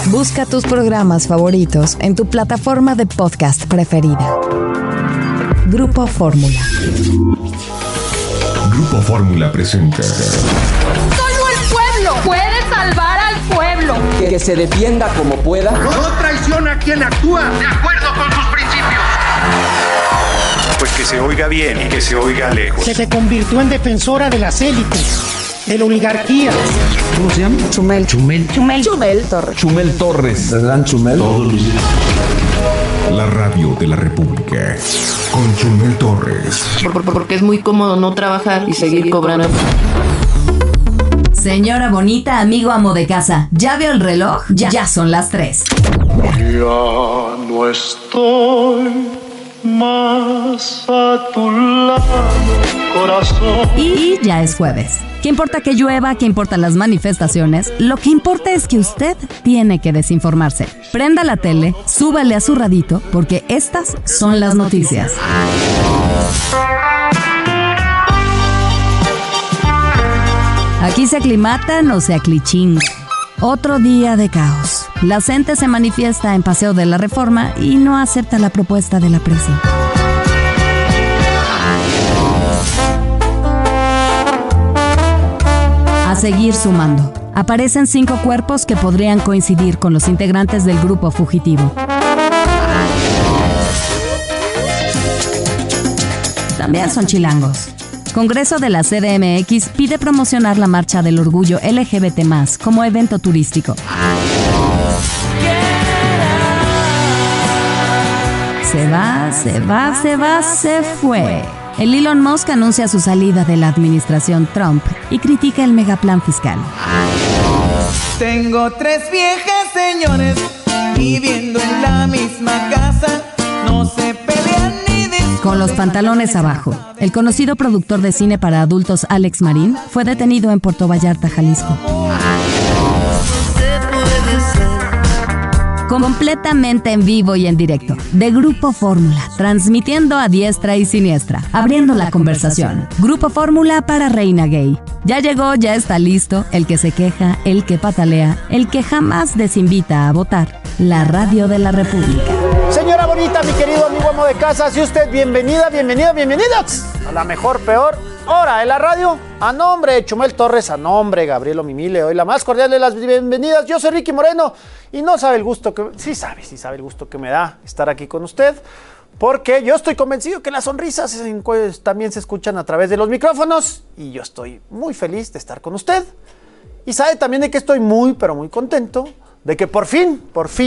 Busca tus programas favoritos en tu plataforma de podcast preferida. Grupo Fórmula. Grupo Fórmula presenta. Solo el pueblo puede salvar al pueblo. Que se defienda como pueda. No traiciona a quien actúa de acuerdo con sus principios. Pues que se oiga bien y que se oiga lejos. Se convirtió en defensora de las élites, de la oligarquía. ¿Cómo se llama? Chumel Torres. Chumel Torres. ¿Verdad, Chumel? Todos los días. La radio de la República. Con Chumel Torres. Porque es muy cómodo no trabajar y seguir cobrando. Señora bonita, amigo amo de casa, ¿ya veo el reloj? Ya son las 3. Ya no estoy más a tu lado, corazón. Y ya es jueves. ¿Qué importa que llueva? ¿Qué importan las manifestaciones? Lo que importa es que usted tiene que desinformarse. Prenda la tele, súbale a su radito, porque estas son las noticias. Aquí se aclimatan o se aclichinga. Otro día de caos. La gente se manifiesta en Paseo de la Reforma y no acepta la propuesta de la presi. A seguir sumando. Aparecen 5 cuerpos que podrían coincidir con los integrantes del grupo fugitivo. También son chilangos. Congreso de la CDMX pide promocionar la Marcha del Orgullo LGBT+, como evento turístico. Se fue. El Elon Musk anuncia su salida de la administración Trump y critica el megaplan fiscal. Tengo 3 viejas señores viviendo en la misma casa, no se pelean ni discuten. Con los pantalones abajo, el conocido productor de cine para adultos Alex Marín fue detenido en Puerto Vallarta, Jalisco. Completamente en vivo y en directo, de Grupo Fórmula, transmitiendo a diestra y siniestra, abriendo la conversación. Grupo Fórmula para Reina Gay. Ya llegó, ya está listo, el que se queja, el que patalea, el que jamás desinvita a votar. La radio de la República. Señora bonita, mi querido amigo amo de casa, si usted bienvenida, bienvenidos a la mejor, peor hora de la radio. A nombre de Chumel Torres, a nombre de Gabriel Mimí, le doy la más cordial de las bienvenidas. Yo soy Ricky Moreno y no sabe el gusto que... Sí sabe el gusto que me da estar aquí con usted, porque yo estoy convencido que las sonrisas también se escuchan a través de los micrófonos y yo estoy muy feliz de estar con usted. Y sabe también de que estoy muy, pero muy contento de que por fin,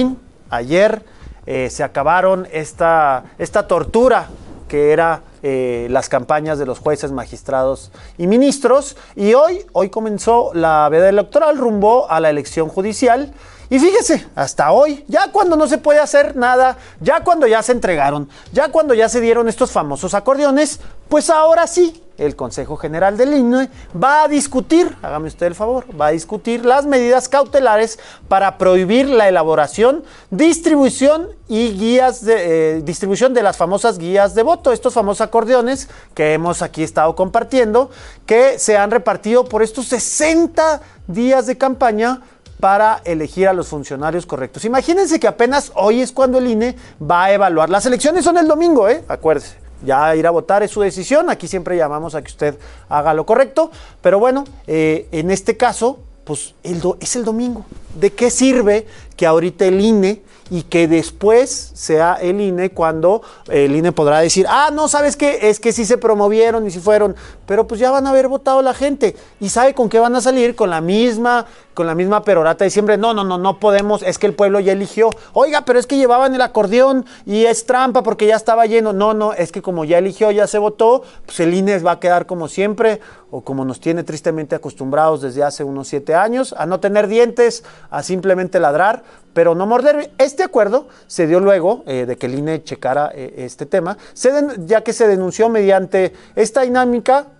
ayer se acabaron esta tortura que era las campañas de los jueces, magistrados y ministros, y hoy comenzó la veda electoral rumbo a la elección judicial. Y fíjese, hasta hoy, ya cuando no se puede hacer nada, ya cuando ya se entregaron, ya cuando ya se dieron estos famosos acordeones, pues ahora sí, el Consejo General del INE va a discutir, hágame usted el favor, va a discutir las medidas cautelares para prohibir la elaboración, distribución y distribución de las famosas guías de voto, estos famosos acordeones que hemos aquí estado compartiendo, que se han repartido por estos 60 días de campaña para elegir a los funcionarios correctos. Imagínense que apenas hoy es cuando el INE va a evaluar. Las elecciones son el domingo, acuérdese. Ya ir a votar es su decisión. Aquí siempre llamamos a que usted haga lo correcto. Pero bueno, en este caso, pues es el domingo. ¿De qué sirve que ahorita el INE y que después sea el INE cuando el INE podrá decir, no, ¿sabes qué? Es que sí se promovieron y sí fueron, pero pues ya van a haber votado la gente. ¿Y sabe con qué van a salir? Con la misma perorata de siempre. No podemos, es que el pueblo ya eligió. Oiga, pero es que llevaban el acordeón y es trampa porque ya estaba lleno. No, es que como ya eligió, ya se votó, pues el INE va a quedar como siempre, o como nos tiene tristemente acostumbrados desde hace unos 7 años, a no tener dientes, a simplemente ladrar, pero no morder. Este acuerdo se dio luego de que el INE checara este tema, ya que se denunció mediante esta dinámica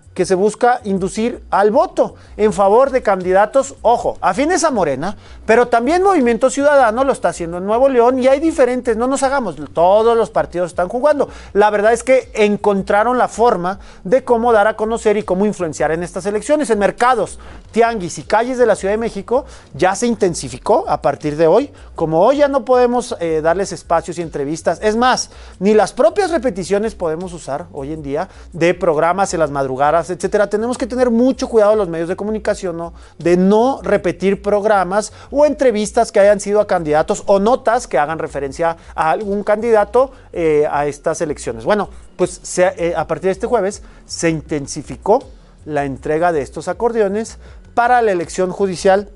que se busca inducir al voto en favor de candidatos, ojo, afines a Morena, pero también Movimiento Ciudadano lo está haciendo en Nuevo León y hay diferentes, no nos hagamos, todos los partidos están jugando. La verdad es que encontraron la forma de cómo dar a conocer y cómo influenciar en estas elecciones. En mercados, tianguis y calles de la Ciudad de México ya se intensificó a partir de hoy. Como hoy ya no podemos darles espacios y entrevistas, es más, ni las propias repeticiones podemos usar hoy en día de programas en las madrugadas, etcétera. Tenemos que tener mucho cuidado los medios de comunicación, ¿no? De no repetir programas o entrevistas que hayan sido a candidatos o notas que hagan referencia a algún candidato a estas elecciones. Bueno, pues a partir de este jueves se intensificó la entrega de estos acordeones para la elección judicial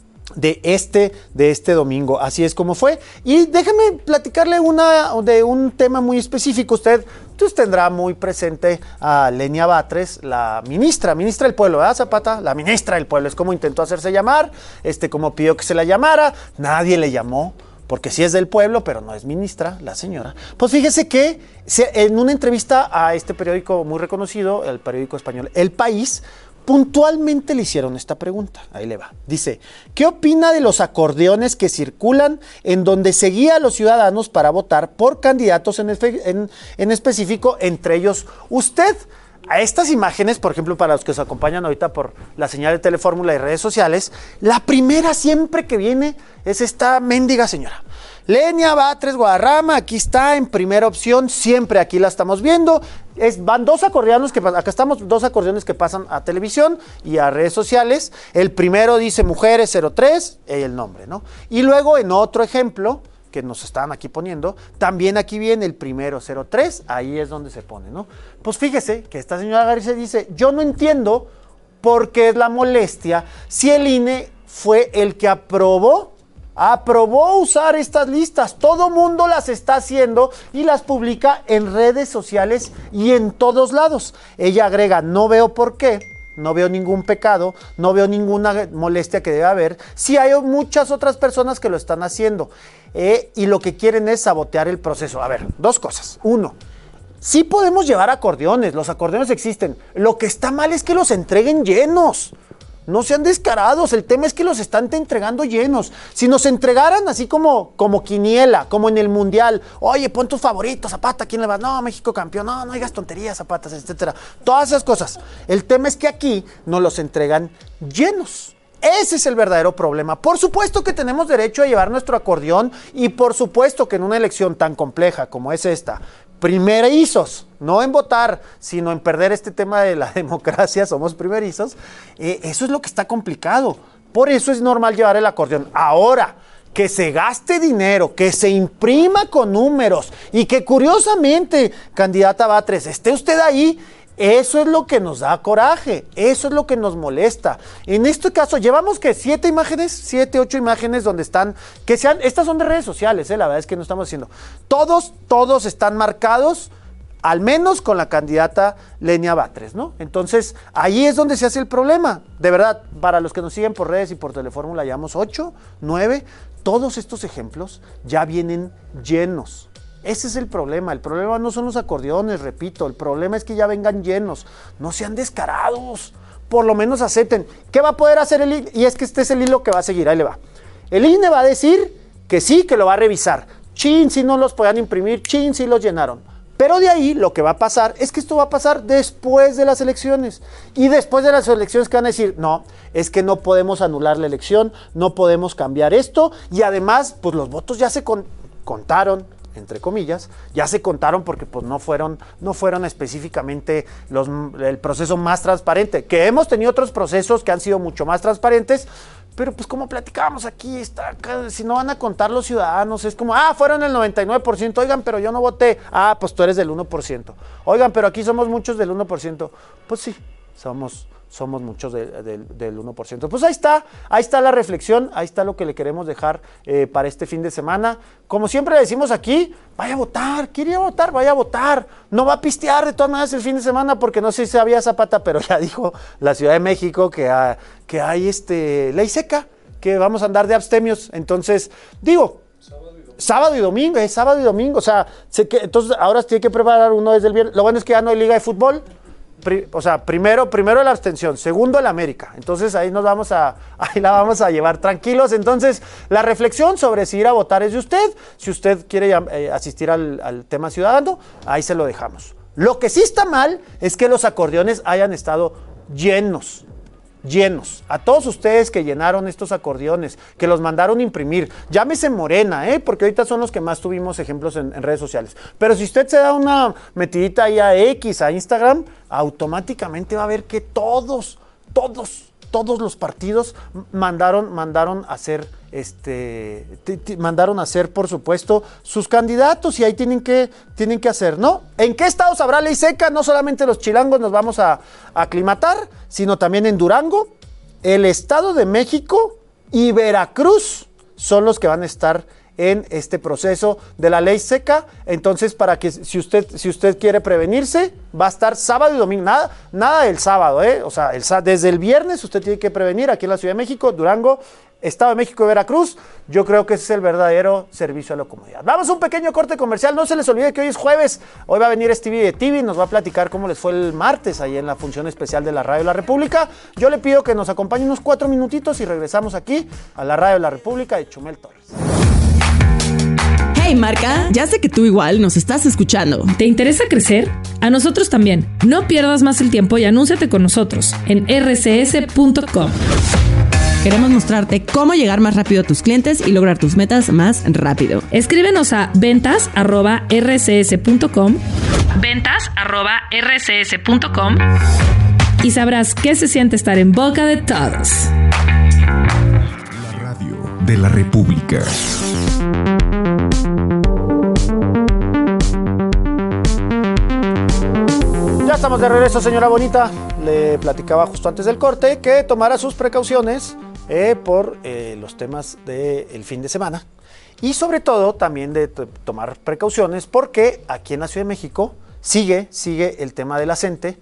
de este domingo. Así es como fue. Y déjame platicarle de un tema muy específico. Usted tendrá muy presente a Lenia Batres, la ministra del pueblo, ¿verdad, Zapata? La ministra del pueblo, es como intentó hacerse llamar, como pidió que se la llamara, nadie le llamó, porque sí es del pueblo, pero no es ministra, la señora. Pues fíjese que en una entrevista a este periódico muy reconocido, el periódico español El País, puntualmente le hicieron esta pregunta. Ahí le va. Dice, ¿qué opina de los acordeones que circulan en donde se guía a los ciudadanos para votar por candidatos en específico, entre ellos usted? A estas imágenes, por ejemplo, para los que se acompañan ahorita por la señal de Telefórmula y redes sociales, la primera siempre que viene es esta mendiga señora. Lenia Batres Guadarrama, aquí está en primera opción, siempre aquí la estamos viendo. Van dos acordeones acá estamos, dos acordeones que pasan a televisión y a redes sociales. El primero dice Mujeres 03, el nombre, ¿no? Y luego en otro ejemplo que nos están aquí poniendo, también aquí viene el primero 03, ahí es donde se pone, ¿no? Pues fíjese que esta señora García dice, yo no entiendo por qué es la molestia si el INE fue el que aprobó usar estas listas. Todo mundo las está haciendo y las publica en redes sociales y en todos lados. Ella agrega, no veo por qué, no veo ningún pecado, no veo ninguna molestia que debe haber, si hay muchas otras personas que lo están haciendo y lo que quieren es sabotear el proceso. A ver, dos cosas. Uno, sí podemos llevar acordeones, los acordeones existen. Lo que está mal es que los entreguen llenos. No sean descarados, el tema es que los están entregando llenos. Si nos entregaran así como quiniela, como en el Mundial, oye, pon tus favoritos, Zapata, ¿quién le va? No, México campeón, no digas tonterías, Zapatas, etcétera. Todas esas cosas. El tema es que aquí nos los entregan llenos. Ese es el verdadero problema. Por supuesto que tenemos derecho a llevar nuestro acordeón y por supuesto que en una elección tan compleja como es esta, primerizos, no en votar, sino en perder este tema de la democracia, somos primerizos, eso es lo que está complicado. Por eso es normal llevar el acordeón. Ahora, que se gaste dinero, que se imprima con números y que curiosamente, candidata Batres, esté usted ahí, eso es lo que nos da coraje, eso es lo que nos molesta. En este caso, llevamos que 7, 8 imágenes donde están, estas son de redes sociales, la verdad es que no estamos haciendo. Todos están marcados, al menos con la candidata Lenia Batres, ¿no? Entonces, ahí es donde se hace el problema. De verdad, para los que nos siguen por redes y por Telefórmula, llevamos 8, 9, todos estos ejemplos ya vienen llenos. Ese es el problema no son los acordeones, repito, el problema es que ya vengan llenos, no sean descarados, por lo menos acepten. ¿Qué va a poder hacer el INE? Y es que este es el hilo que va a seguir, ahí le va. El INE va a decir que sí, que lo va a revisar. Chin, si no los podían imprimir, chin, si los llenaron. Pero de ahí lo que va a pasar es que esto va a pasar después de las elecciones. Y después de las elecciones que van a decir, no, es que no podemos anular la elección, no podemos cambiar esto. Y además, pues los votos ya se contaron, entre comillas, ya se contaron porque pues no fueron específicamente el proceso más transparente, que hemos tenido otros procesos que han sido mucho más transparentes, pero pues como platicábamos aquí, si no van a contar los ciudadanos, es como, fueron el 99%, oigan, pero yo no voté, pues tú eres del 1%, oigan, pero aquí somos muchos del 1%, pues sí, somos muchos del 1%. Pues ahí está la reflexión, ahí está lo que le queremos dejar para este fin de semana. Como siempre le decimos aquí, vaya a votar, quiere ir a votar, vaya a votar. No va a pistear de todas maneras el fin de semana porque no sé si sabía Zapata, pero ya dijo la Ciudad de México que hay ley seca, que vamos a andar de abstemios. Entonces, digo, sábado y domingo, o sea, entonces ahora tiene que preparar uno desde el viernes. Lo bueno es que ya no hay liga de fútbol. primero la abstención, segundo el América. Entonces ahí la vamos a llevar tranquilos. Entonces la reflexión sobre si ir a votar es de usted. Si usted quiere asistir al tema ciudadano, ahí se lo dejamos. Lo que sí está mal es que los acordeones hayan estado llenos. A todos ustedes que llenaron estos acordeones, que los mandaron imprimir, llámese Morena, porque ahorita son los que más tuvimos ejemplos en redes sociales. Pero si usted se da una metidita ahí a X, a Instagram, automáticamente va a ver que todos los partidos mandaron a hacer por supuesto sus candidatos, y ahí tienen que hacer, ¿no? ¿En qué estados habrá ley seca? No solamente los chilangos nos vamos a aclimatar, sino también en Durango, el Estado de México y Veracruz son los que van a estar en este proceso de la ley seca. Entonces, para que si usted quiere prevenirse, va a estar sábado y domingo, nada del sábado, o sea, desde el viernes usted tiene que prevenir aquí en la Ciudad de México, Durango, Estado de México y Veracruz. Yo creo que ese es el verdadero servicio a la comunidad. Vamos a un pequeño corte comercial. No se les olvide que hoy es jueves. Hoy va a venir Stevie de TV, nos va a platicar cómo les fue el martes ahí en la función especial de la Radio de la República. Yo le pido que nos acompañe unos 4 minutitos y regresamos aquí a la Radio de la República de Chumel Torres. Hey Marca, ya sé que tú igual nos estás escuchando. ¿Te interesa crecer? A nosotros también. No pierdas más el tiempo y anúnciate con nosotros en rcs.com. Queremos mostrarte cómo llegar más rápido a tus clientes y lograr tus metas más rápido. Escríbenos a ventas@rcs.com ventas@rcs.com y sabrás qué se siente estar en boca de todos. La Radio de la República. Ya estamos de regreso, señora bonita. Le platicaba justo antes del corte que tomara sus precauciones por los temas del fin de semana, y sobre todo también de tomar precauciones porque aquí en la Ciudad de México sigue el tema de la CENTE,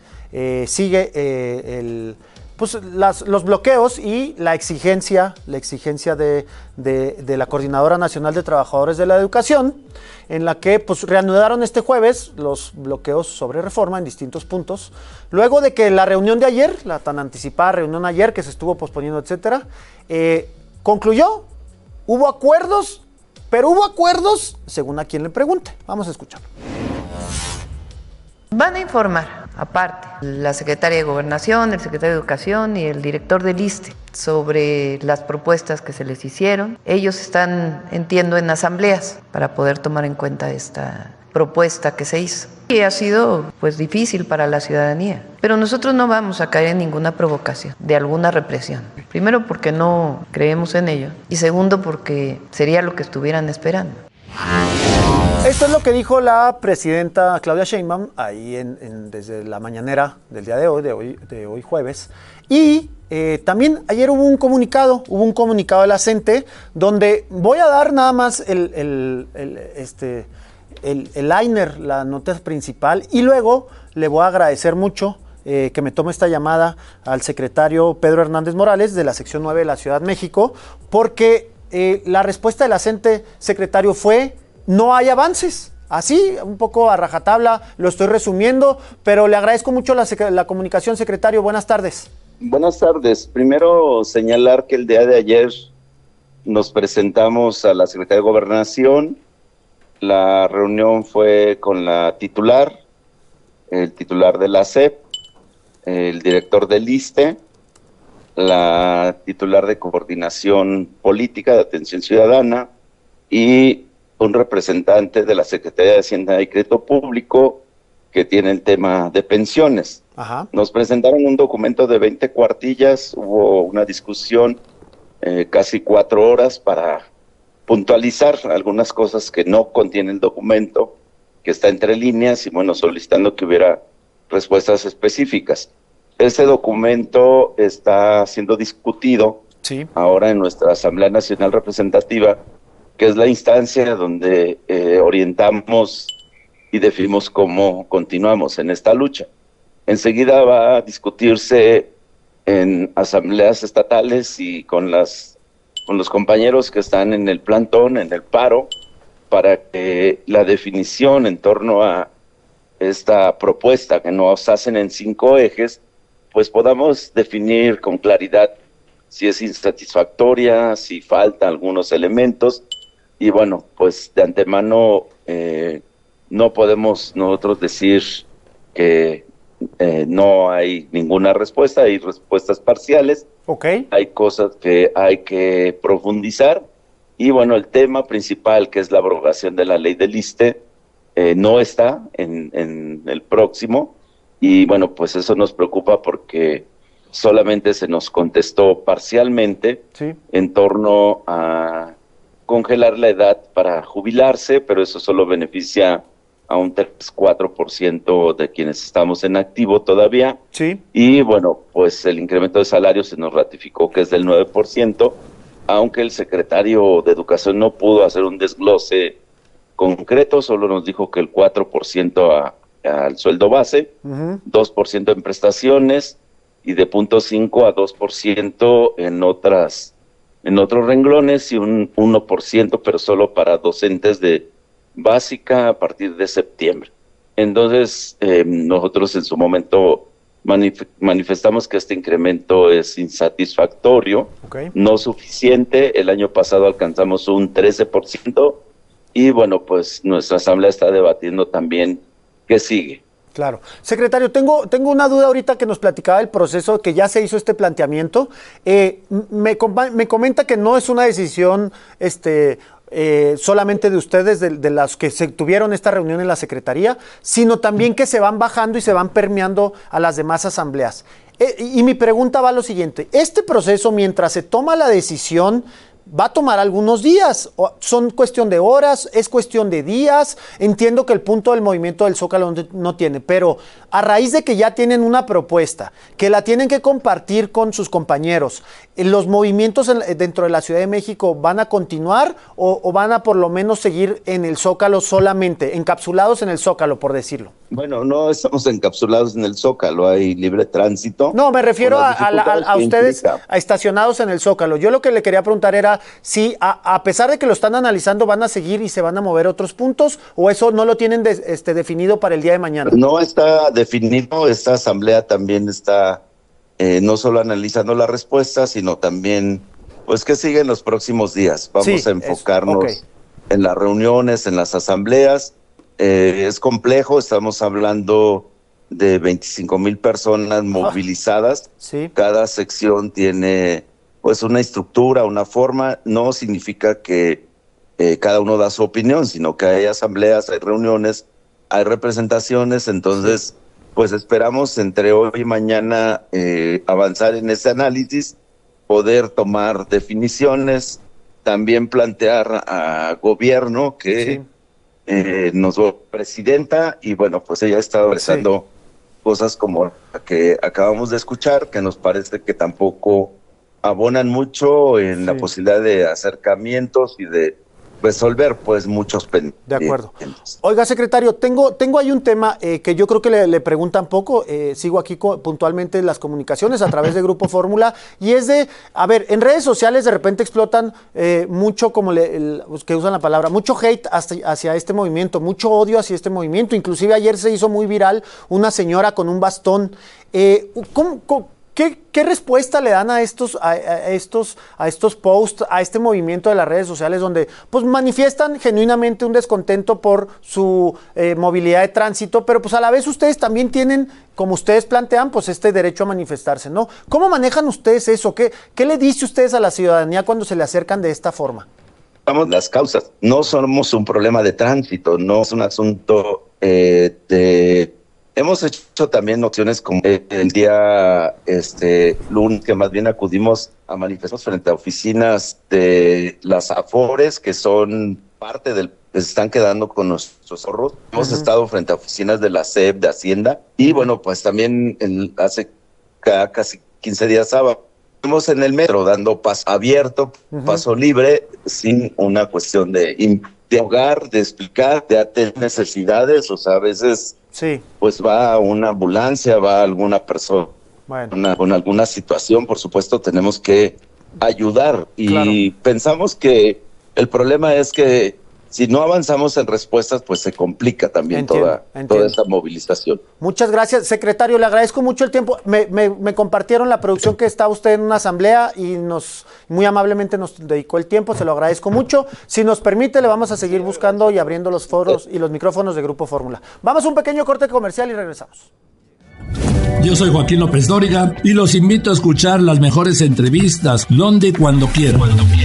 sigue los bloqueos y la exigencia de la Coordinadora Nacional de Trabajadores de la Educación, en la que pues reanudaron este jueves los bloqueos sobre reforma en distintos puntos, luego de que la reunión de ayer, la tan anticipada reunión ayer que se estuvo posponiendo, etcétera, concluyó. Hubo acuerdos, pero hubo acuerdos según a quien le pregunte. Vamos a escucharlo. Van a informar, aparte, la secretaria de Gobernación, el secretario de Educación y el director del ISSSTE sobre las propuestas que se les hicieron. Ellos están, entiendo, en asambleas para poder tomar en cuenta esta propuesta que se hizo. Y ha sido, pues, difícil para la ciudadanía. Pero nosotros no vamos a caer en ninguna provocación de alguna represión. Primero, porque no creemos en ello. Y segundo, porque sería lo que estuvieran esperando. Esto es lo que dijo la presidenta Claudia Sheinbaum ahí desde la mañanera del día de hoy jueves. Y también ayer hubo un comunicado de la CENTE, donde voy a dar nada más el liner, la nota principal, y luego le voy a agradecer mucho que me tome esta llamada al secretario Pedro Hernández Morales de la sección 9 de la Ciudad de México, porque la respuesta de la CENTE, secretario, fue: no hay avances. Así, un poco a rajatabla, lo estoy resumiendo, pero le agradezco mucho la comunicación, secretario. Buenas tardes. Buenas tardes. Primero, señalar que el día de ayer nos presentamos a la Secretaría de Gobernación. La reunión fue con la titular, el titular de la SEP, el director del ISSSTE, la titular de Coordinación Política de Atención Ciudadana y un representante de la Secretaría de Hacienda y Crédito Público que tiene el tema de pensiones. Ajá. Nos presentaron un documento de 20 cuartillas, hubo una discusión casi 4 horas para puntualizar algunas cosas que no contiene el documento, que está entre líneas, y bueno, solicitando que hubiera respuestas específicas. Este documento está siendo discutido ahora en nuestra Asamblea Nacional Representativa, que es la instancia donde orientamos y definimos cómo continuamos en esta lucha. Enseguida va a discutirse en asambleas estatales y con los compañeros que están en el plantón, en el paro, para que la definición en torno a esta propuesta que nos hacen en 5 ejes, pues podamos definir con claridad si es insatisfactoria, si faltan algunos elementos, y bueno, pues de antemano no podemos nosotros decir que no hay ninguna respuesta, hay respuestas parciales, hay cosas que hay que profundizar, y bueno, el tema principal, que es la abrogación de la ley del ISSSTE, no está en el próximo, y bueno, pues eso nos preocupa porque solamente se nos contestó parcialmente en torno a congelar la edad para jubilarse, pero eso solo beneficia a un 3-4% de quienes estamos en activo todavía. Y bueno, pues el incremento de salario se nos ratificó que es del 9%, aunque el secretario de Educación no pudo hacer un desglose concreto, solo nos dijo que el 4% al sueldo base, 2% en prestaciones y de 0.5 a 2% en otros renglones y un 1%, pero solo para docentes de básica a partir de septiembre. Entonces, nosotros en su momento manifestamos que este incremento es insatisfactorio, no suficiente. El año pasado alcanzamos un 13%, y bueno, pues nuestra asamblea está debatiendo también qué sigue. Claro. Secretario, tengo una duda ahorita que nos platicaba el proceso, que ya se hizo este planteamiento. Me comenta que no es una decisión solamente de ustedes, de las que se tuvieron esta reunión en la Secretaría, sino también que se van bajando y se van permeando a las demás asambleas. Y mi pregunta va a lo siguiente: este proceso, mientras se toma la decisión, va a tomar algunos días, son cuestión de horas, es cuestión de días. Entiendo que el punto del movimiento del Zócalo no tiene, pero a raíz de que ya tienen una propuesta, que la tienen que compartir con sus compañeros, ¿los movimientos dentro de la Ciudad de México van a continuar o van a por lo menos seguir en el Zócalo solamente, encapsulados en el Zócalo, por decirlo? Bueno, no estamos encapsulados en el Zócalo, hay libre tránsito. No, me refiero a ustedes estacionados en el Zócalo. Yo lo que le quería preguntar era si a pesar de que lo están analizando, van a seguir y se van a mover otros puntos, o eso no lo tienen definido para el día de mañana. No está definido. Esta asamblea también está no solo analizando la respuesta, sino también pues qué sigue en los próximos días. Vamos a enfocarnos en las reuniones, en las asambleas. Es complejo, estamos hablando de 25,000 personas movilizadas. Cada sección tiene pues una estructura, una forma. No significa que cada uno da su opinión, sino que hay asambleas, hay reuniones, hay representaciones. Entonces pues esperamos entre hoy y mañana avanzar en ese análisis, poder tomar definiciones, también plantear a gobierno que nos va presidenta, y bueno, pues ella está expresando cosas como la que acabamos de escuchar, que nos parece que tampoco abonan mucho en la posibilidad de acercamientos y de resolver pues muchos pendientes. De acuerdo. Oiga, secretario, tengo ahí un tema que yo creo que le preguntan poco. Sigo aquí puntualmente las comunicaciones a través de Grupo Fórmula, y es de, a ver, en redes sociales de repente explotan mucho, como que usan la palabra, mucho hate hacia este movimiento, mucho odio hacia este movimiento. Inclusive ayer se hizo muy viral una señora con un bastón. ¿Qué respuesta le dan a estos posts, a este movimiento de las redes sociales, donde pues manifiestan genuinamente un descontento por su movilidad de tránsito, pero pues a la vez ustedes también tienen, como ustedes plantean, pues este derecho a manifestarse, ¿no? ¿Cómo manejan ustedes eso? ¿Qué le dice ustedes a la ciudadanía cuando se le acercan de esta forma? Vamos, las causas. No somos un problema de tránsito, no es un asunto de... Hemos hecho también opciones como el día lunes, que más bien acudimos a manifestarnos frente a oficinas de las Afores, que son parte del... se están quedando con nuestros ahorros. Hemos estado frente a oficinas de la SEP, de Hacienda, y bueno, pues también hace casi 15 días sábado estuvimos en el metro dando paso abierto, paso libre, sin una cuestión de hogar, de explicar, de atender necesidades. O sea, a veces pues va una ambulancia, va alguna persona con alguna situación, por supuesto tenemos que ayudar, y pensamos que el problema es que si no avanzamos en respuestas, pues se complica también toda esta movilización. Muchas gracias, secretario, le agradezco mucho el tiempo. Me compartieron la producción que está usted en una asamblea y muy amablemente nos dedicó el tiempo, se lo agradezco mucho. Si nos permite, le vamos a seguir buscando y abriendo los foros y los micrófonos de Grupo Fórmula. Vamos a un pequeño corte comercial y regresamos. Yo soy Joaquín López Dóriga y los invito a escuchar las mejores entrevistas donde y cuando quieran.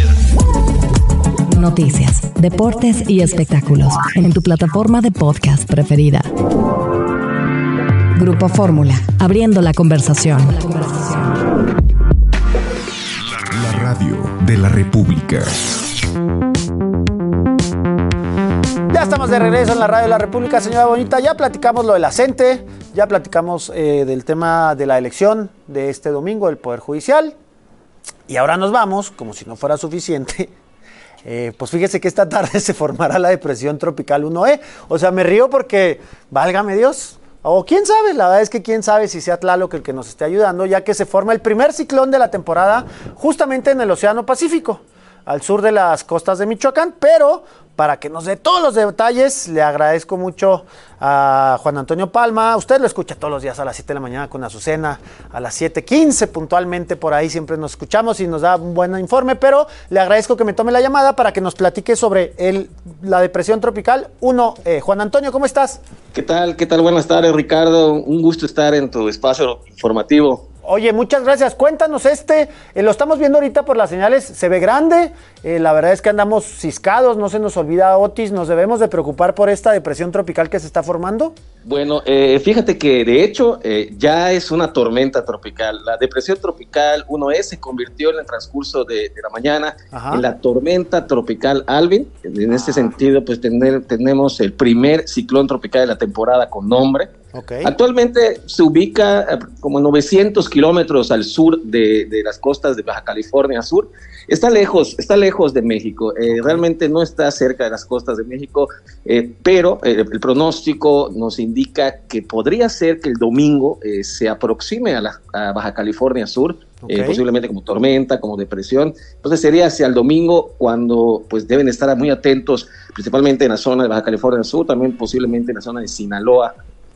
Noticias, deportes y espectáculos en tu plataforma de podcast preferida. Grupo Fórmula, abriendo la conversación. La radio de la República. Ya estamos de regreso en la radio de la República, señora Bonita. Ya platicamos lo de la CENTE, ya platicamos del tema de la elección de este domingo del Poder Judicial. Y ahora nos vamos, como si no fuera suficiente. Pues fíjese que esta tarde se formará la depresión tropical 1E. O sea, me río porque, válgame Dios, o quién sabe, la verdad es que quién sabe si sea Tlaloc el que nos esté ayudando, ya que se forma el primer ciclón de la temporada justamente en el Océano Pacífico, al sur de las costas de Michoacán, pero para que nos dé todos los detalles, le agradezco mucho a Juan Antonio Palma. Usted lo escucha todos los días a las 7 de la mañana con Azucena, a las 7:15 puntualmente, por ahí siempre nos escuchamos y nos da un buen informe, pero le agradezco que me tome la llamada para que nos platique sobre la depresión tropical 1E. Juan Antonio, ¿cómo estás? ¿Qué tal? Buenas tardes, Ricardo. Un gusto estar en tu espacio informativo. Oye, muchas gracias. Cuéntanos lo estamos viendo ahorita por las señales, se ve grande, la verdad es que andamos ciscados, no se nos olvida Otis, ¿nos debemos de preocupar por esta depresión tropical que se está formando? Bueno, fíjate que de hecho ya es una tormenta tropical. La depresión tropical 1E se convirtió en el transcurso de la mañana en la tormenta tropical Alvin. En este sentido, pues tenemos el primer ciclón tropical de la temporada con nombre. Okay. Actualmente se ubica como 900 kilómetros al sur de las costas de Baja California Sur. Está lejos de México, realmente no está cerca de las costas de México, pero el pronóstico nos indica que podría ser que el domingo se aproxime a Baja California Sur, posiblemente como tormenta, como depresión. Entonces sería hacia el domingo cuando pues deben estar muy atentos, principalmente en la zona de Baja California Sur, también posiblemente en la zona de Sinaloa.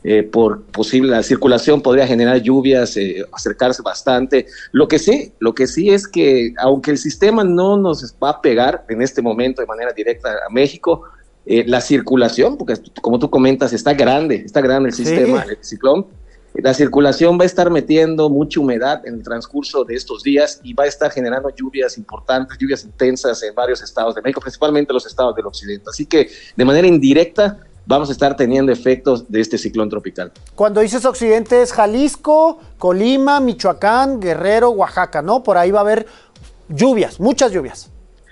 Por posible la circulación podría generar lluvias, acercarse bastante. Lo que sí es que aunque el sistema no nos va a pegar en este momento de manera directa a México, la circulación, porque como tú comentas, está grande el sistema, el ciclón. La circulación va a estar metiendo mucha humedad en el transcurso de estos días y va a estar generando lluvias importantes, lluvias intensas en varios estados de México, principalmente los estados del occidente. Así que de manera indirecta vamos a estar teniendo efectos de este ciclón tropical. Cuando dices occidente es Jalisco, Colima, Michoacán, Guerrero, Oaxaca, ¿no? Por ahí va a haber lluvias, muchas lluvias.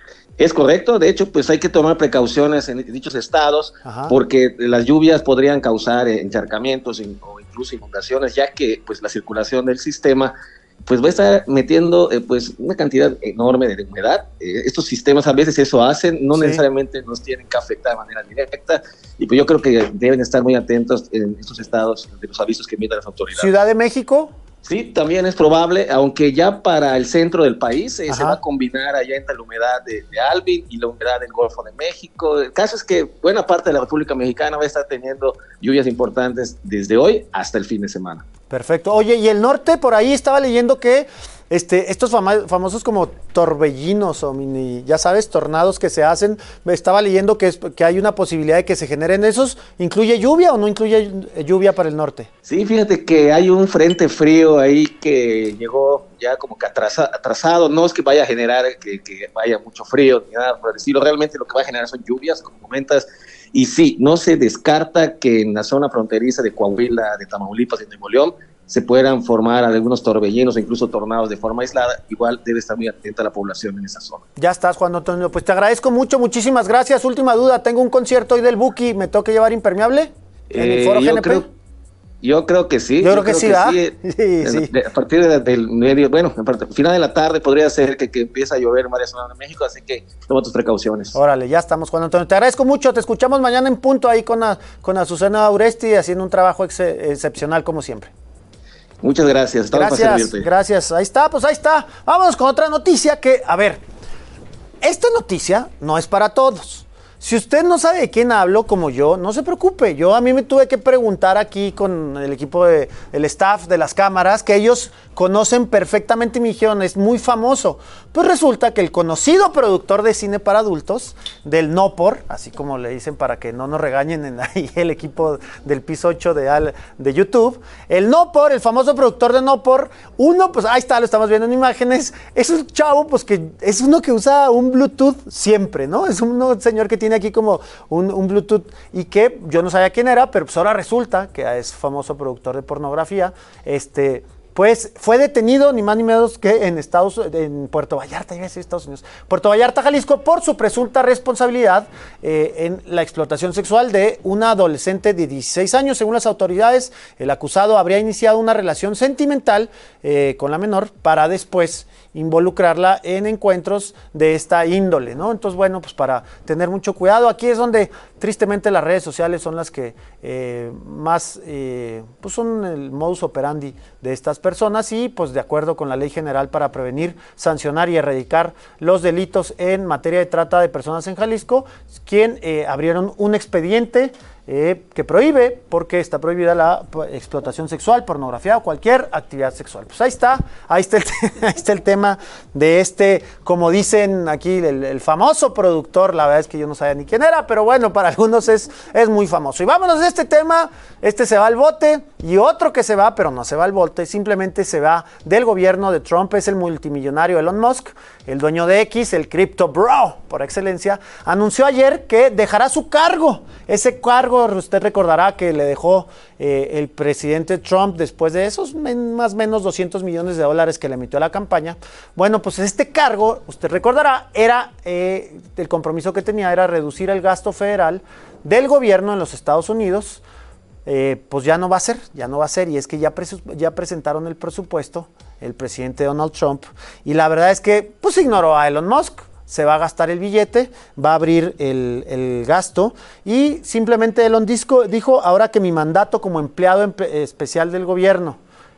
Es correcto, de hecho, pues hay que tomar precauciones en dichos estados, porque las lluvias podrían causar encharcamientos o incluso inundaciones, ya que pues la circulación del sistema pues va a estar metiendo pues una cantidad enorme de humedad. Estos sistemas a veces eso hacen, no necesariamente nos tienen que afectar de manera directa, y pues yo creo que deben estar muy atentos en estos estados de los avisos que emiten las autoridades. ¿Ciudad de México? Sí, también es probable, aunque ya para el centro del país se va a combinar allá entre la humedad de Alvin y la humedad del Golfo de México. El caso es que buena parte de la República Mexicana va a estar teniendo lluvias importantes desde hoy hasta el fin de semana. Perfecto. Oye, y el norte, por ahí estaba leyendo que estos famosos como torbellinos o mini, ya sabes, tornados que se hacen, estaba leyendo que hay una posibilidad de que se generen esos. ¿Incluye lluvia o no incluye lluvia para el norte? Sí, fíjate que hay un frente frío ahí que llegó ya como que atrasado. No es que vaya a generar que vaya mucho frío ni nada por el estilo. Realmente lo que va a generar son lluvias, como comentas. Y sí, no se descarta que en la zona fronteriza de Coahuila, de Tamaulipas y de Nuevo León se puedan formar algunos torbellinos o incluso tornados de forma aislada. Igual debe estar muy atenta la población en esa zona. Ya estás, Juan Antonio. Pues te agradezco mucho, muchísimas gracias. Última duda, tengo un concierto hoy del Buki, ¿me tengo que llevar impermeable en el foro GNP? Yo creo que sí. Yo creo que sí, ¿verdad? Sí. A partir del final de la tarde podría ser que empiece a llover en varias zonas de México, así que toma tus precauciones. Órale, ya estamos, Juan Antonio. Te agradezco mucho, te escuchamos mañana en punto ahí con Azucena Uresti, haciendo un trabajo excepcional como siempre. Muchas gracias. Estamos para servirte. Gracias. Ahí está, pues ahí está. Vámonos con otra noticia que, a ver, esta noticia no es para todos. Si usted no sabe de quién hablo, como yo, no se preocupe. A mí me tuve que preguntar aquí con el equipo el staff de las cámaras, que ellos conocen perfectamente y me dijeron, es muy famoso. Pues resulta que el conocido productor de cine para adultos, del Nopor, así como le dicen para que no nos regañen ahí el equipo del piso 8 de YouTube, el Nopor, el famoso productor de Nopor, pues ahí está, lo estamos viendo en imágenes, es un chavo, pues que es uno que usa un Bluetooth siempre, ¿no? Es un señor que tiene aquí como un Bluetooth y que yo no sabía quién era, pero pues ahora resulta que es famoso productor de pornografía, pues fue detenido ni más ni menos que en Puerto Vallarta, iba a decir Estados Unidos, Puerto Vallarta, Jalisco, por su presunta responsabilidad en la explotación sexual de una adolescente de 16 años. Según las autoridades, el acusado habría iniciado una relación sentimental con la menor para después involucrarla en encuentros de esta índole, ¿no? Entonces, bueno, pues para tener mucho cuidado, aquí es donde tristemente las redes sociales son las que más, pues son el modus operandi de estas personas y pues de acuerdo con la Ley General para prevenir, sancionar y erradicar los delitos en materia de trata de personas en Jalisco, quien abrieron un expediente que prohíbe, porque está prohibida la explotación sexual, pornografía o cualquier actividad sexual. Pues ahí está el tema de como dicen aquí, el famoso productor. La verdad es que yo no sabía ni quién era, pero bueno, para algunos es muy famoso. Y vámonos de este tema, se va al bote, y otro que se va, pero no se va al bote, simplemente se va del gobierno de Trump, es el multimillonario Elon Musk, el dueño de X, el crypto bro por excelencia, anunció ayer que dejará su cargo. Ese cargo, usted recordará que le dejó el presidente Trump después de esos más o menos $200 millones que le emitió a la campaña. Bueno, pues este cargo, usted recordará, era el compromiso que tenía era reducir el gasto federal del gobierno en los Estados Unidos. Pues ya no va a ser, y es que ya presentaron el presupuesto el presidente Donald Trump, y la verdad es que pues ignoró a Elon Musk. Se va a gastar el billete, va a abrir el gasto, y simplemente Elon dijo, ahora que mi mandato como empleado especial del gobierno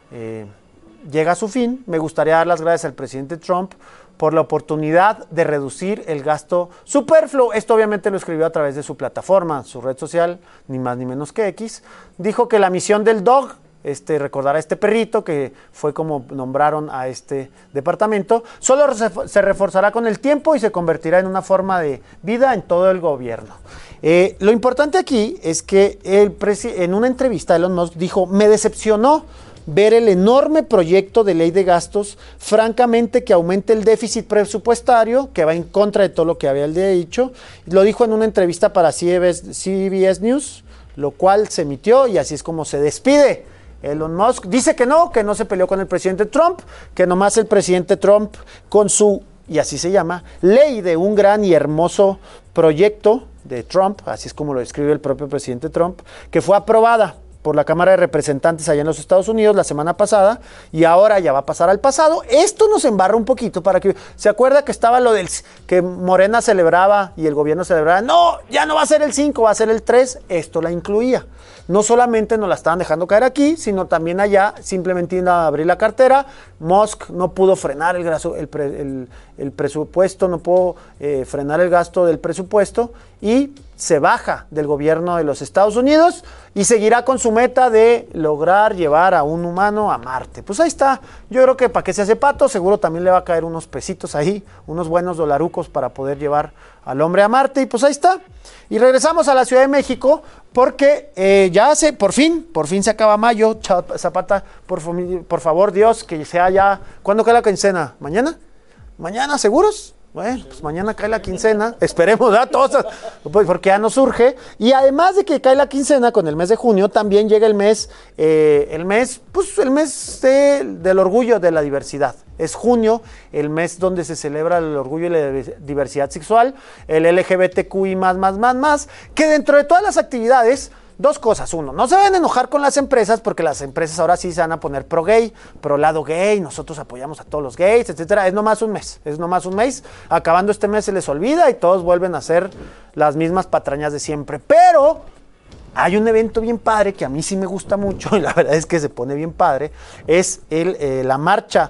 llega a su fin, me gustaría dar las gracias al presidente Trump por la oportunidad de reducir el gasto superfluo. Esto obviamente lo escribió a través de su plataforma, su red social, ni más ni menos que X. Dijo que la misión del dog, recordará este perrito que fue como nombraron a este departamento, solo se reforzará con el tiempo y se convertirá en una forma de vida en todo el gobierno. Lo importante aquí es que en una entrevista Elon Musk dijo, me decepcionó ver el enorme proyecto de ley de gastos, francamente que aumente el déficit presupuestario, que va en contra de todo lo que había dicho. Lo dijo en una entrevista para CBS News, lo cual se emitió, y así es como se despide Elon Musk. Dice que no se peleó con el presidente Trump, que nomás el presidente Trump con su, y así se llama, ley de un gran y hermoso proyecto de Trump, así es como lo describe el propio presidente Trump, que fue aprobada por la Cámara de Representantes allá en los Estados Unidos la semana pasada, y ahora ya va a pasar al pasado. Esto nos embarra un poquito para que se acuerda que estaba lo del que Morena celebraba y el gobierno celebraba, no, ya no va a ser el 5, va a ser el 3, esto la incluía. No solamente nos la estaban dejando caer aquí, sino también allá, simplemente iban a abrir la cartera. Musk no pudo frenar el presupuesto, no pudo frenar el gasto del presupuesto, y se baja del gobierno de los Estados Unidos y seguirá con su meta de lograr llevar a un humano a Marte. Pues ahí está. Yo creo que para que se hace pato, seguro también le va a caer unos pesitos ahí, unos buenos dolarucos para poder llevar al hombre a Marte, y pues ahí está. Y regresamos a la Ciudad de México porque por fin se acaba mayo. Zapata, por favor, Dios, que sea ya. ¿Cuándo cae la quincena? ¿Mañana? ¿Mañana, seguros? Bueno, pues mañana cae la quincena, esperemos, todos, porque ya nos surge. Y además de que cae la quincena con el mes de junio, también llega el mes del orgullo de la diversidad. Es junio, el mes donde se celebra el orgullo y la diversidad sexual, el LGBTQI++, que dentro de todas las actividades, dos cosas. Uno, no se vayan a enojar con las empresas, porque las empresas ahora sí se van a poner pro gay, pro lado gay, nosotros apoyamos a todos los gays, etcétera. Es nomás un mes. Acabando este mes se les olvida y todos vuelven a hacer las mismas patrañas de siempre. Pero hay un evento bien padre que a mí sí me gusta mucho, y la verdad es que se pone bien padre, es la marcha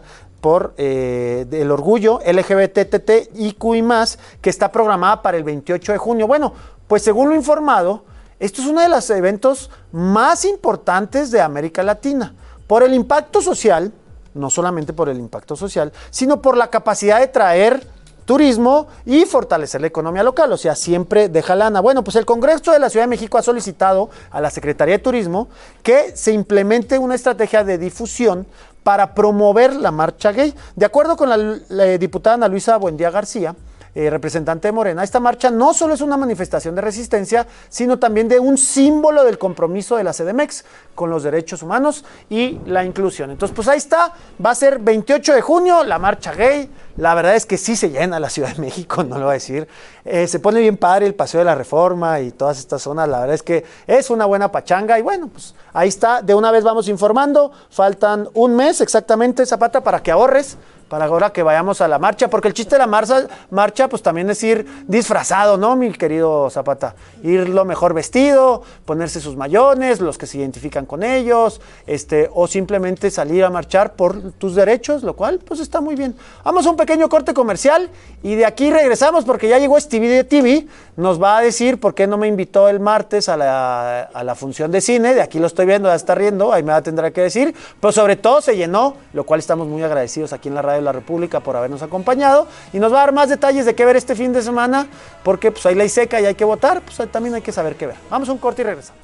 por el orgullo LGBTTIQ y más, que está programada para el 28 de junio. Bueno, pues según lo informado, esto es uno de los eventos más importantes de América Latina, por el impacto social, no solamente por el impacto social, sino por la capacidad de traer turismo y fortalecer la economía local, o sea, siempre deja lana. Bueno, pues el Congreso de la Ciudad de México ha solicitado a la Secretaría de Turismo que se implemente una estrategia de difusión para promover la marcha gay. De acuerdo con la diputada Ana Luisa Buendía García, representante de Morena, esta marcha no solo es una manifestación de resistencia, sino también de un símbolo del compromiso de la CDMX con los derechos humanos y la inclusión. Entonces, pues ahí está, va a ser 28 de junio, la marcha gay. La verdad es que sí se llena la Ciudad de México, no lo voy a decir. Se pone bien padre el Paseo de la Reforma y todas estas zonas. La verdad es que es una buena pachanga. Y bueno, pues ahí está. De una vez vamos informando. Faltan un mes exactamente, Zapata, para que ahorres, para ahora que vayamos a la marcha. Porque el chiste de la marcha, pues también es ir disfrazado, ¿no, mi querido Zapata? Ir lo mejor vestido, ponerse sus mayones, los que se identifican con ellos, o simplemente salir a marchar por tus derechos, lo cual, pues está muy bien. Vamos a un pequeño corte comercial y de aquí regresamos porque ya llegó Stevie de TV, nos va a decir por qué no me invitó el martes a la función de cine. De aquí lo estoy viendo, ya está riendo, ahí me va a tener que decir, pero sobre todo se llenó, lo cual estamos muy agradecidos aquí en la Radio de la República por habernos acompañado, y nos va a dar más detalles de qué ver este fin de semana, porque pues hay ley seca y hay que votar, pues también hay que saber qué ver. Vamos a un corte y regresamos.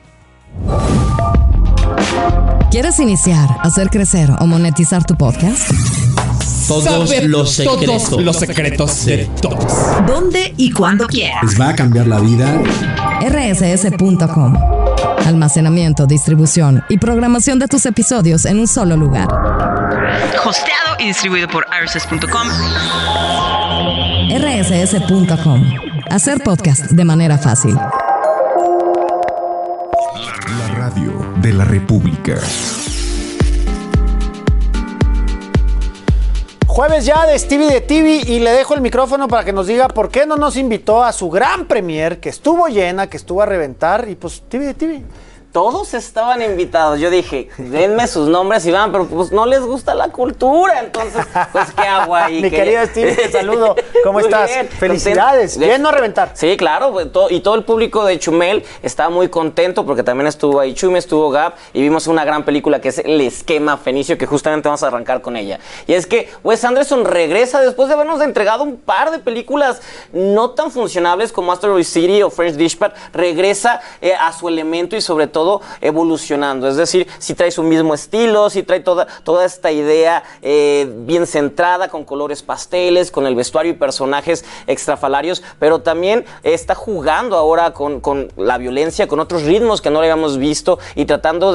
¿Quieres iniciar, hacer crecer o monetizar tu podcast? Todos los secretos de todos. ¿Dónde y cuándo quieras? Les va a cambiar la vida. rss.com. Almacenamiento, distribución y programación de tus episodios en un solo lugar. Hosteado y distribuido por rss.com. rss.com. Hacer podcast de manera fácil. La radio de la República. Jueves ya de Stevie de TV y le dejo el micrófono para que nos diga por qué no nos invitó a su gran premier, que estuvo llena, que estuvo a reventar, y pues Stevie de TV. Todos estaban invitados. Yo dije, denme sus nombres y van, pero pues no les gusta la cultura, entonces, pues, ¿qué hago ahí? Mi querido Stevie, te saludo. ¿Cómo estás? Bien. Felicidades. Bien, ¿no, a reventar? Sí, claro. Y todo el público de Chumel estaba muy contento porque también estuvo ahí Chume, estuvo Gab, y vimos una gran película que es El Esquema Fenicio, que justamente vamos a arrancar con ella. Y es que Wes Anderson regresa después de habernos entregado un par de películas no tan funcionables como Asteroid City o French Dispatch. Regresa a su elemento y sobre todo evolucionando, es decir, si trae su mismo estilo, si trae toda esta idea bien centrada, con colores pasteles, con el vestuario y personajes extrafalarios, pero también está jugando ahora con la violencia, con otros ritmos que no le habíamos visto, y tratando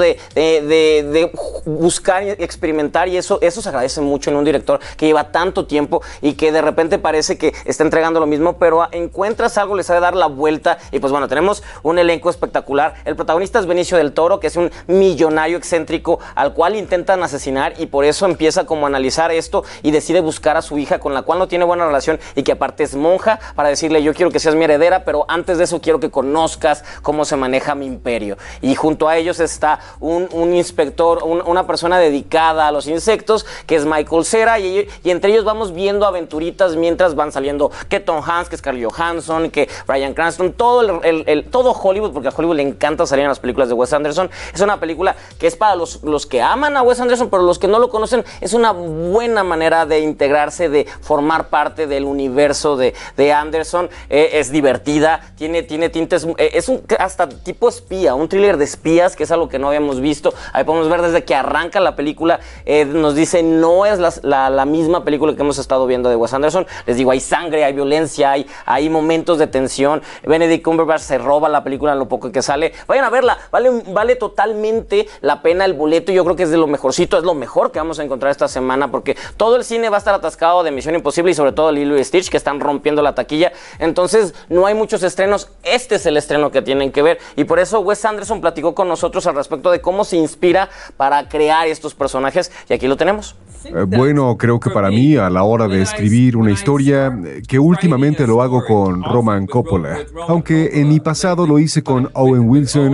de buscar y experimentar, y eso se agradece mucho en un director que lleva tanto tiempo y que de repente parece que está entregando lo mismo, pero encuentras algo, le sabe dar la vuelta. Y pues bueno, tenemos un elenco espectacular. El protagonista es Benicio del Toro, que es un millonario excéntrico al cual intentan asesinar, y por eso empieza como a analizar esto y decide buscar a su hija, con la cual no tiene buena relación y que aparte es monja, para decirle: yo quiero que seas mi heredera, pero antes de eso quiero que conozcas cómo se maneja mi imperio. Y junto a ellos está un inspector, una persona dedicada a los insectos, que es Michael Cera, y entre ellos vamos viendo aventuritas mientras van saliendo que Tom Hanks, que Scarlett Johansson, que Bryan Cranston, todo Hollywood, porque a Hollywood le encanta salir en las películas de Wes Anderson. Es una película que es para los que aman a Wes Anderson, pero los que no lo conocen, es una buena manera de integrarse, de formar parte del universo de Anderson. Es divertida, tiene tintes, es hasta tipo espía, un thriller de espías, que es algo que no habíamos visto. Ahí podemos ver desde que arranca la película, nos dice, no es la misma película que hemos estado viendo de Wes Anderson. Les digo, hay sangre, hay violencia, hay momentos de tensión. Benedict Cumberbatch se roba la película en lo poco que sale. Vayan a verla, vale totalmente la pena el boleto. Yo creo que es de lo mejorcito, es lo mejor que vamos a encontrar esta semana, porque todo el cine va a estar atascado de Misión Imposible y sobre todo Lilo y Stitch, que están rompiendo la taquilla. Entonces no hay muchos estrenos. Este es el estreno que tienen que ver, y por eso Wes Anderson platicó con nosotros al respecto de cómo se inspira para crear estos personajes, y aquí lo tenemos. Bueno, creo que para mí, a la hora de escribir una historia, que últimamente lo hago con Roman Coppola, aunque en mi pasado lo hice con Owen Wilson, con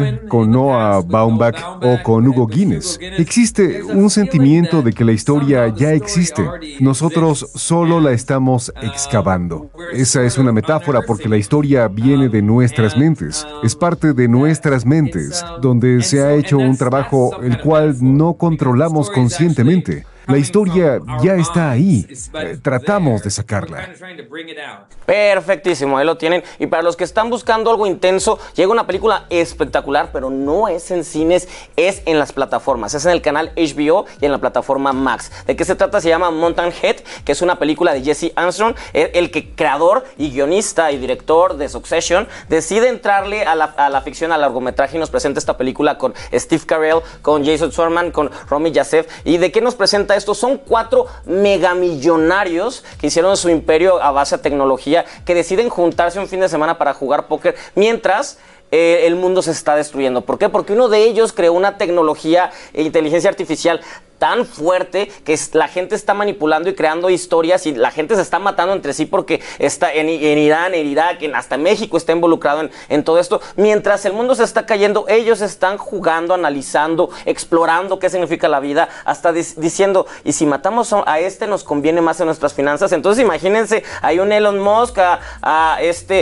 con Noah Baumbach o con Hugo Guinness. Existe un sentimiento de que la historia ya existe. Nosotros solo la estamos excavando. Esa es una metáfora porque la historia viene de nuestras mentes. Es parte de nuestras mentes, donde se ha hecho un trabajo el cual no controlamos conscientemente. La historia ya está ahí. Tratamos de sacarla. Perfectísimo, ahí lo tienen. Y para los que están buscando algo intenso, llega una película espectacular, pero no es en cines, es en las plataformas. Es en el canal HBO y en la plataforma Max. ¿De qué se trata? Se llama Mountain Head, que es una película de Jesse Armstrong, el que creador y guionista y director de Succession decide entrarle a la ficción, al largometraje, y nos presenta esta película con Steve Carell, con Jason Schwartzman, con Rami Youssef. ¿Y de qué nos presenta esto? Son 4 megamillonarios que hicieron su imperio a base de tecnología, que deciden juntarse un fin de semana para jugar póker mientras el mundo se está destruyendo. ¿Por qué? Porque uno de ellos creó una tecnología e inteligencia artificial tan fuerte que la gente está manipulando y creando historias, y la gente se está matando entre sí porque está en Irán, en Irak, hasta México está involucrado en todo esto. Mientras el mundo se está cayendo, ellos están jugando, analizando, explorando qué significa la vida, hasta diciendo, y si matamos a este nos conviene más en nuestras finanzas. Entonces imagínense, hay un Elon Musk, a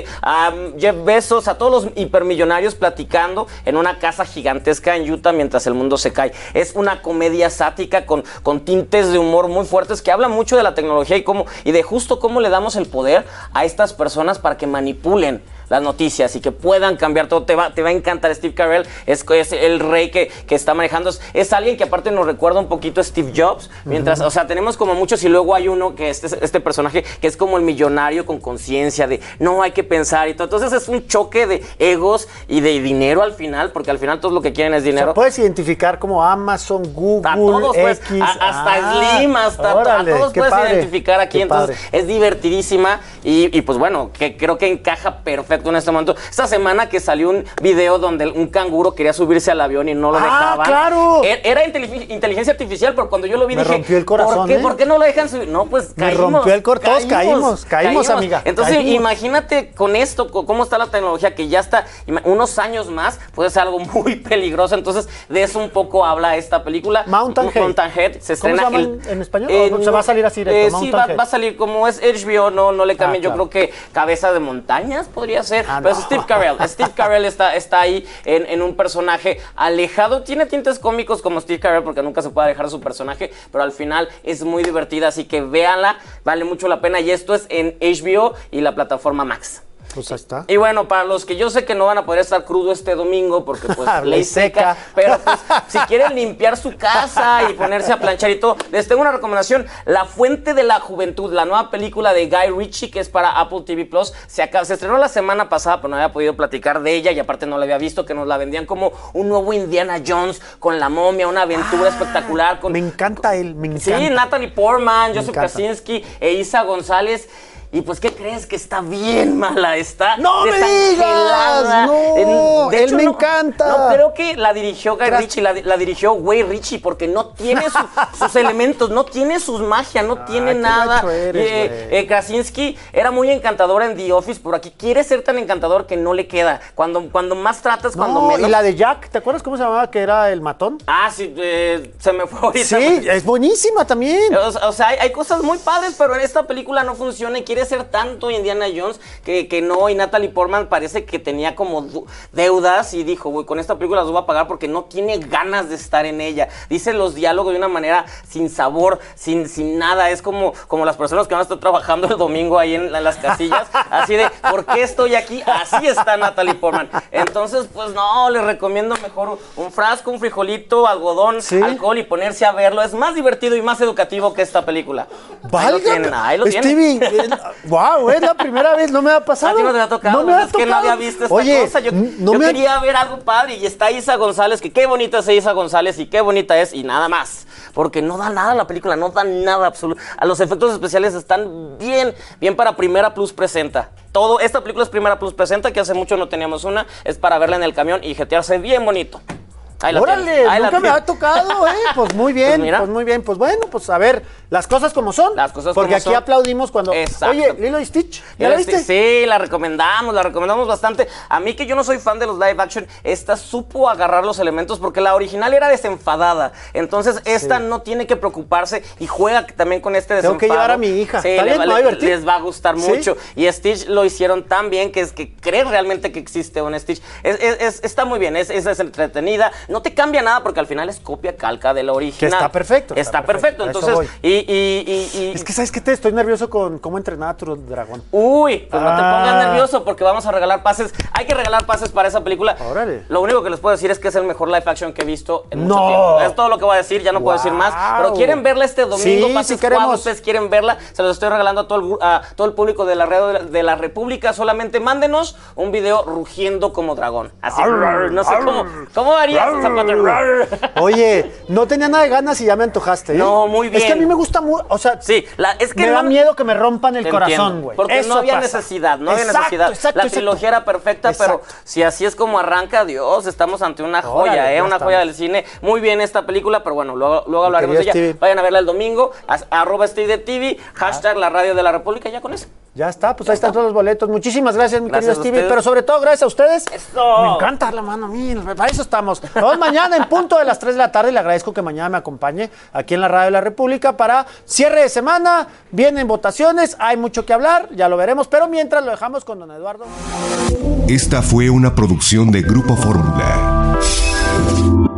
Jeff Bezos, a todos los hipermillonarios platicando en una casa gigantesca en Utah mientras el mundo se cae. Es una comedia sática con tintes de humor muy fuertes, que habla mucho de la tecnología y de justo cómo le damos el poder a estas personas para que manipulen las noticias y que puedan cambiar todo. Te va a encantar. Steve Carell es el rey que está manejando. Es alguien que aparte nos recuerda un poquito a Steve Jobs. Mientras, o sea, tenemos como muchos, y luego hay uno que este personaje que es como el millonario con conciencia de no hay que pensar y todo. Entonces es un choque de egos y de dinero al final, porque al final todo lo que quieren es dinero. O sea, puedes identificar como Amazon, Google, a todos, pues, X, hasta Slim, hasta órale, a todos puedes identificar aquí. Entonces padre. Es divertidísima y pues bueno, que creo que encaja perfecto en este momento. Esta semana que salió un video donde un canguro quería subirse al avión y no lo dejaban. ¡Claro! Era inteligencia artificial, pero cuando yo lo vi dije, rompió el corazón, ¿por qué no lo dejan subir? No, pues caímos. Me rompió el corazón. Todos caímos, amiga. Entonces, caímos. Imagínate con esto, cómo está la tecnología, que ya está, unos años más, puede ser algo muy peligroso. Entonces, de eso un poco habla esta película. Mountain Head. Se estrena. ¿Cómo se llama en español? ¿O se va a salir así directo? Sí, va a salir como es HBO, no le cambien. Yo creo que Cabeza de Montañas podría ser. Pero es Steve Carell. Steve Carell está ahí en un personaje alejado. Tiene tintes cómicos como Steve Carell, porque nunca se puede alejar de su personaje, pero al final es muy divertida, así que véanla, vale mucho la pena. Y esto es en HBO y la plataforma Max. Pues ahí está. Y bueno, para los que yo sé que no van a poder estar crudo este domingo porque pues ley seca, pero pues si quieren limpiar su casa y ponerse a planchar y todo, les tengo una recomendación: La Fuente de la Juventud, la nueva película de Guy Ritchie, que es para Apple TV Plus. Se estrenó la semana pasada, pero no había podido platicar de ella y aparte no la había visto, que nos la vendían como un nuevo Indiana Jones con la momia, una aventura espectacular. Me encanta él, me encanta. Sí, Natalie Portman, Joseph Krasinski e Isa González. Y pues, ¿qué crees? Que está bien mala, está. ¡No me digas! ¡No! De hecho, él me encanta. No, creo que la dirigió Guy Ritchie, la dirigió Way Ritchie, porque no tiene sus elementos, no tiene sus magias, no tiene nada. Krasinski era muy encantador en The Office, pero aquí quiere ser tan encantador que no le queda. Cuando más tratas, cuando menos. Y la de Jack, ¿te acuerdas cómo se llamaba? Que era el matón. Ah, sí, se me fue ahorita. Sí, es buenísima también. O sea, hay cosas muy padres, pero en esta película no funciona y quiere ser tanto Indiana Jones que no. Y Natalie Portman parece que tenía como deudas y dijo, güey, con esta película las voy a pagar porque no tiene ganas de estar en ella. Dice los diálogos de una manera sin sabor, sin nada. Es como las personas que van a estar trabajando el domingo ahí en las casillas, así de, ¿por qué estoy aquí? Así está Natalie Portman. Entonces, pues no, les recomiendo mejor un frasco, un frijolito, algodón, alcohol y ponerse a verlo. Es más divertido y más educativo que esta película. Ahí lo tienen. Wow, es la primera vez, no me ha pasado. A ti no te ha tocado. No me ha tocado. Que no había visto esta cosa. Yo quería ver algo padre y está Isa González, que qué bonita es Isa González y qué bonita es y nada más. Porque no da nada la película, no da nada absoluto. A los efectos especiales están bien para Primera Plus presenta. Esta película es Primera Plus presenta, que hace mucho no teníamos una, es para verla en el camión y jetearse bien bonito. Órale, nunca me ha tocado, Pues muy bien, pues muy bien. Pues bueno, pues a ver, Las cosas como son. Las cosas porque como aquí son. aplaudimos cuando... Exacto. Oye, Lilo y Stitch, ¿ya la viste? Sí, la recomendamos bastante. A mí, que yo no soy fan de los live action, esta supo agarrar los elementos porque la original era desenfadada. Entonces, esta no tiene que preocuparse y juega también con este desenfado. Tengo que llevar a mi hija. Sí, ¿Está bien? ¿Me va a divertir? Les va a gustar mucho. Y Stitch lo hicieron tan bien que es que crees realmente que existe un Stitch. Está muy bien, es entretenida. No te cambia nada porque al final es copia calca de la original. Que está perfecto. Está perfecto. Entonces, es que, ¿sabes qué? Estoy nervioso con cómo entrenar a tu dragón. Uy, pues no te pongas nervioso porque vamos a regalar pases. Hay que regalar pases para esa película. Órale. Lo único que les puedo decir es que es el mejor live action que he visto en mucho tiempo. Es todo lo que voy a decir, ya no puedo decir más. Pero quieren verla este domingo, pases cuádruples, quieren verla, se los estoy regalando a todo el público de la radio de la República. Solamente mándenos un video rugiendo como dragón. Así, no sé cómo harías esa pata. Oye, no tenía nada de ganas y ya me antojaste. No, muy bien. Es que a mí me gusta mucho, o sea, sí, es que me da miedo que me rompan el corazón, güey. Porque no había necesidad, la trilogía era perfecta, pero si así es como arranca, Dios, estamos ante una joya, una joya del cine. Muy bien esta película, pero bueno, luego hablaremos de ella. Stevie. Vayan a verla el domingo, @StevieTV, hashtag la radio de la República, ya con eso. Ya está, pues ahí están todos los boletos. Muchísimas gracias, mi querido Stevie, pero sobre todo gracias a ustedes. ¡Eso! Me encanta dar la mano a mí, para eso estamos. Nos vemos mañana en punto de las 3 de la tarde. Le agradezco que mañana me acompañe aquí en la Radio de la República para cierre de semana. Vienen votaciones, hay mucho que hablar, ya lo veremos, pero mientras lo dejamos con don Eduardo. Esta fue una producción de Grupo Fórmula.